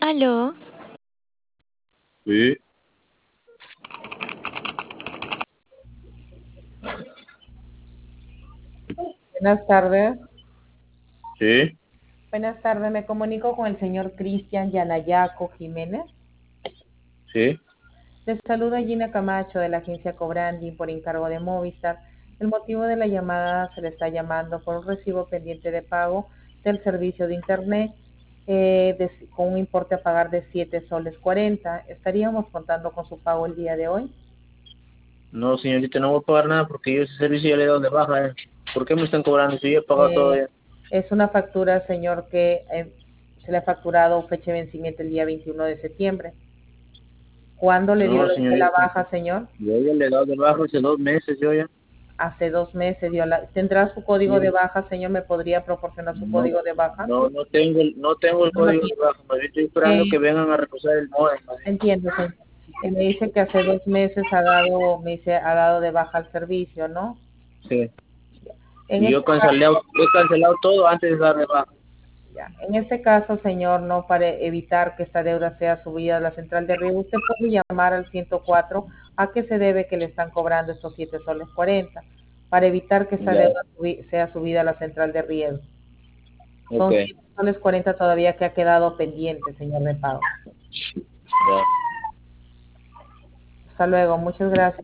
Aló, Sí, Buenas tardes. sí, Buenas tardes, me comunico con el señor Cristian Yanayaco Jiménez. sí. Les saluda Gina Camacho de la agencia Cobranding por encargo de Movistar. El motivo de la llamada se le está llamando por un recibo pendiente de pago del servicio de Internet con un importe a pagar de 7 soles 40. ¿Estaríamos contando con su pago el día de hoy? No, señorita, no voy a pagar nada porque yo ese servicio ya le he dado de baja. ¿Por qué me están cobrando si yo he pagado todo Eh, ya? es una factura, señor, que se le ha facturado fecha de vencimiento el día 21 de septiembre. ¿Cuándo le dio No, usted la señorita, baja, señor? yo ya le he dado de baja hace 2 meses yo ya. Hace 2 meses dio la... ¿Tendrá su código de Sí. baja, señor? ¿Me podría proporcionar su No, código de baja? no tengo el No lo código de tiene. baja, más bien estoy esperando que Eh, vengan a reposar el modem, más bien. entiendo, señor. Me dice que hace 2 meses ha dado de baja al servicio, ¿no? Sí. En Y yo este caso, he cancelado todo antes de dar de baja. ya, en este caso, señor, no, para evitar que esta deuda sea subida a la central de riego, usted puede llamar al 104 a qué se debe que le están cobrando estos 7 soles 40 para evitar que esta Ya, deuda sea subida a la central de riego. ok, Son 7 soles 40 todavía que ha quedado pendiente, señor de pago. ya. Hasta luego, muchas gracias.